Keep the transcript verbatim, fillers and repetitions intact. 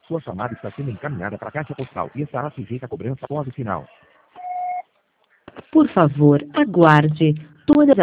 Sua chamada está sendo encaminhada para a caixa postal e estará sujeita a cobrança após o sinal. Por favor, aguarde. Todas